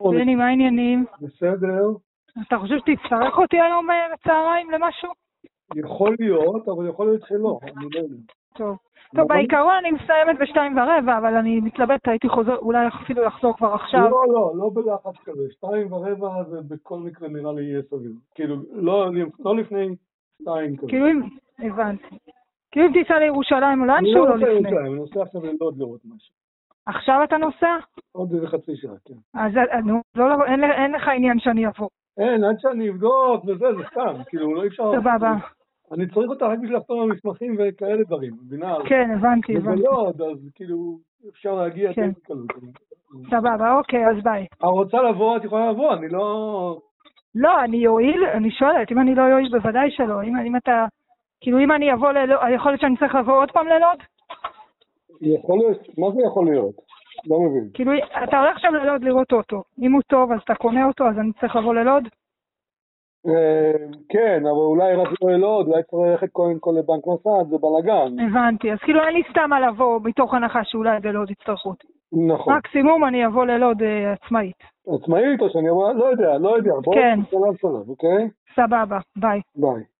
בני, מה העניינים? בסדר. אתה חושב שתצטרך אותי היום בצהריים למשהו? יכול להיות, אבל יכול להיות שלא, אני לא יודע. טוב, בעיקרון אני מסיימת ב14:15, אבל אני מתלבט, הייתי חוזר, אולי אפילו לחזור כבר עכשיו. לא בלחץ כזה, 14:15 זה בכל מקרה נראה לי יהיה סביר. כאילו, לא לפני 2 כזה. כאילו אם, הבנתי. כאילו אם תיסע לירושלים, אולי משהו לא לפני. אני נוסע עכשיו ללוד לראות משהו. עכשיו אתה נוסע? עוד איזה חצי שעה, כן. אז אין לך עניין שאני אבוא. אין, עד שאני אבדוק וזה, זה סתם, כאילו, לא אפשר... סבבה. אני צריך אותה רק בשביל לחתום על מסמכים וכאלה דברים, מבינה? כן, הבנתי. ובלוד, אז כאילו, אפשר להגיע כן. בקלות. סבבה, אוקיי, אז ביי. את רוצה לבוא, את יכולה לבוא, אני לא... לא, אני יועיל, אני שואלת, אם אני לא יועיל, בוודאי שלא. אם אתה, כאילו אם אני אבוא ללוד, יכול להיות שאני צריך לבוא עוד פעם ללוד? יכול להיות, מה זה יכול להיות? לא מבין. כאילו, אתה הולך עכשיו ללוד לראות אותו. אם הוא טוב, אז אתה קונה אותו, אז אני צריך לבוא ללוד? כן, אבל אולי רק לא ללוד, אולי צריך ללכת קודם כל לבנק מסד, זה בלגן. הבנתי, אז כאילו אין לי סתם מה לבוא מתוך הנחה שאולי בלוד יצטרכו אותי. נכון. מקסימום אני אבוא ללוד עצמאית. עצמאית או שאני אבוא, לא יודע. כן. שלב, אוקיי? סבבה, ביי. ביי.